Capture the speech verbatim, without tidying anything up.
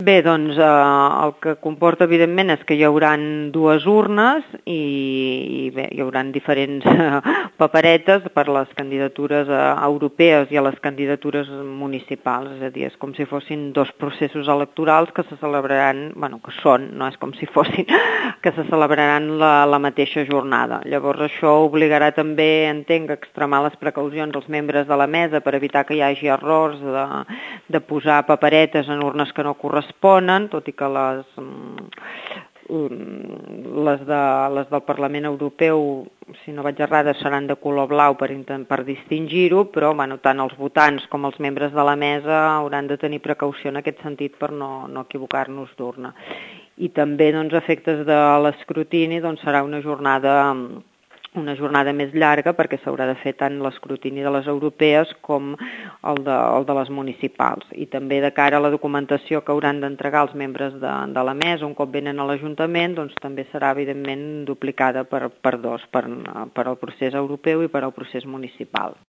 Bé, doncs eh, el que comporta evidentment és que hi haurà dues urnes i, i bé, hi haurà diferents eh, paperetes per les candidatures eh, europees i a les candidatures municipals, és a dir, és com si fossin dos processos electorals que se celebraran, bueno, que són, no és com si fossin, que se celebraran la, la mateixa jornada. Llavors això obligarà també, entenc, a extremar les precaucions als membres de la mesa per evitar que hi hagi errors de, de posar paperetes en urnes que no corresponen, tot i que les, les, de, les del Parlament Europeu, si no vaig errada, seran de color blau per, per distingir-ho, però bueno, tant els votants com els membres de la mesa hauran de tenir precaució en aquest sentit per no, no equivocar-nos d'urna. I també, doncs, a efectes de l'escrutini, doncs, serà una jornada una jornada més llarga perquè s'haurà de fer tant l'escrutini de les europees com el de, el de les municipals. I també de cara a la documentació que hauran d'entregar els membres de, de la mesa un cop venen a l'Ajuntament, doncs també serà evidentment duplicada per, per dos, per, per al procés europeu i per al procés municipal.